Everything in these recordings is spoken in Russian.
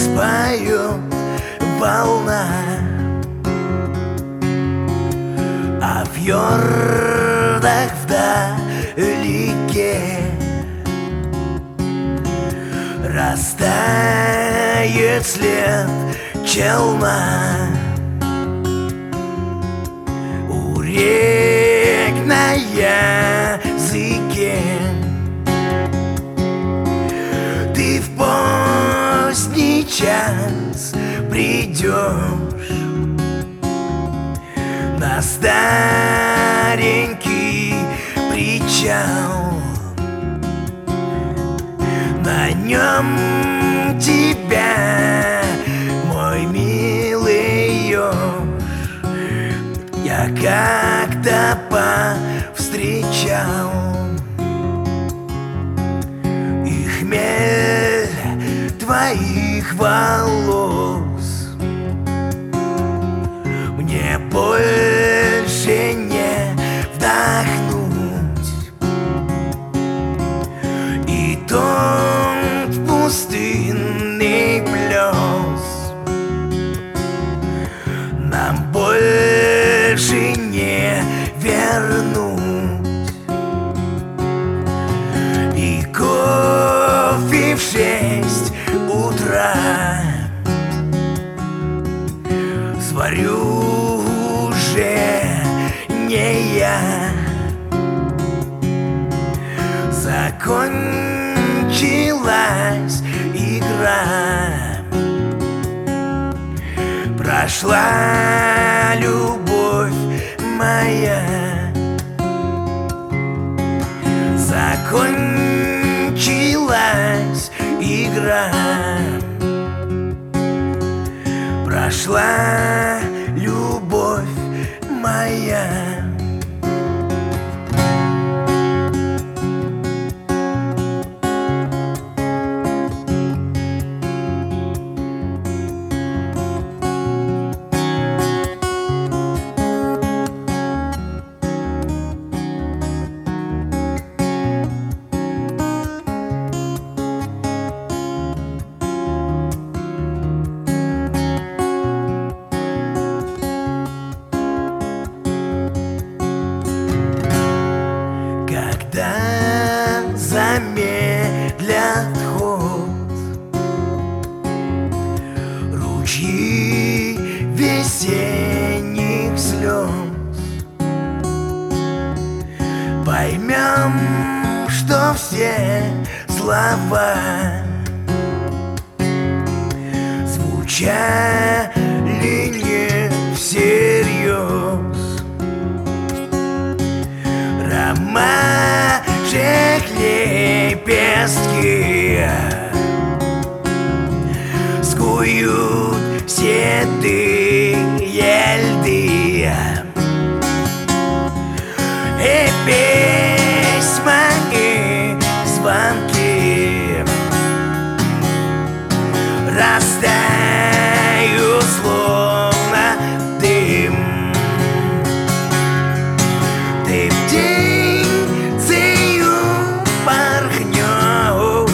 споет волна, а в фьордах вдалеке растает след челна. У рек на языке ты в поздний час придешь на старенький причал. На нем тебя, мой милый ёж, я как-то повстречал. И хмель твоих волос мне больше не вдохнуть. И тот пустынный плёс нам больше не вернуть. И кофе в 6 утра сварю уже не я. Закончилась игра, прошла любовь моя. Закончилась игра, прошла любовь моя. Когда замедлят ход ручьи весенних слез, поймем, что все слова звучали не всерьез. Ромашек лепестки скуют седые льды, и письма и звонки растают словно дым. Ты птицею порхнешь,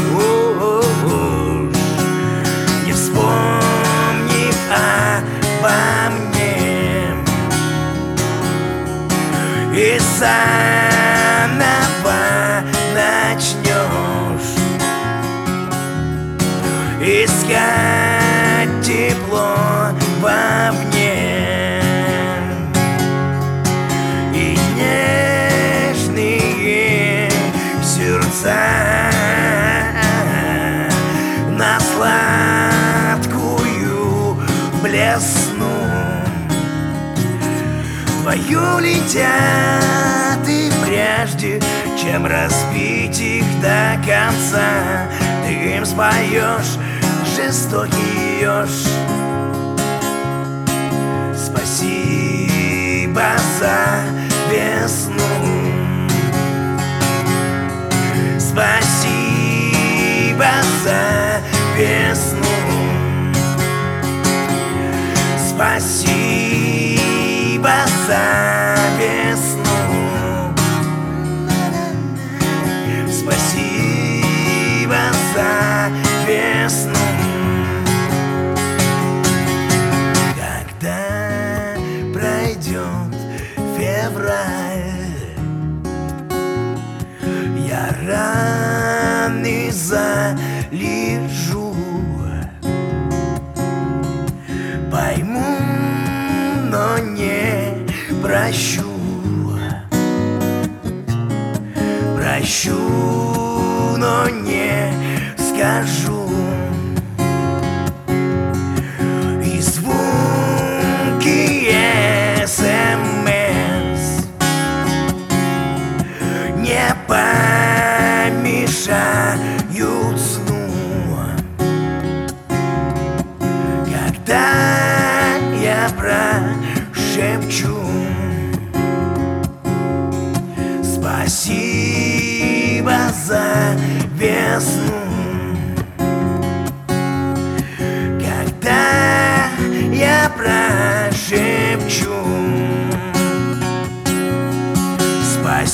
не вспомнив обо мне, и заново начнешь искать тепло вовне. И нежные сердца на сладкую блесну твою летят, и прежде чем разбить их до конца, ты им споешь жестокий еж. Спасибо за весну, спасибо за весну, спасибо за весну, спасибо за весну.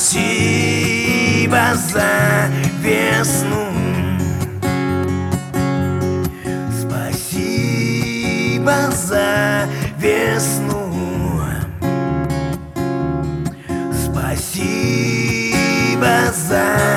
Спасибо за весну. Спасибо за весну. Спасибо за